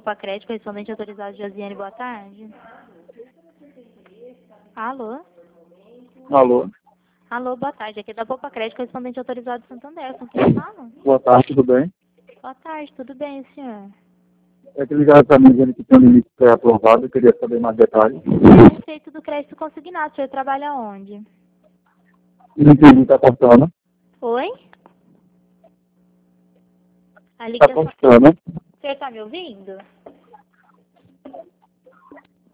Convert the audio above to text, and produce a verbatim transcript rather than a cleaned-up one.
Poupa Crédito, correspondente autorizado Josiane, boa tarde. Alô? Alô? Alô, boa tarde. Aqui é da Poupa Crédito, correspondente autorizado Santander. Com quem fala? Boa tarde, tudo bem? Boa tarde, tudo bem, senhor? É que ligaram para mim dizendo que tem um limite pré-aprovado, eu queria saber mais detalhes. A respeito do crédito consignado, o senhor trabalha onde? Não entendi, está cortando. Oi? A Está ligação... cortando. O senhor está me ouvindo?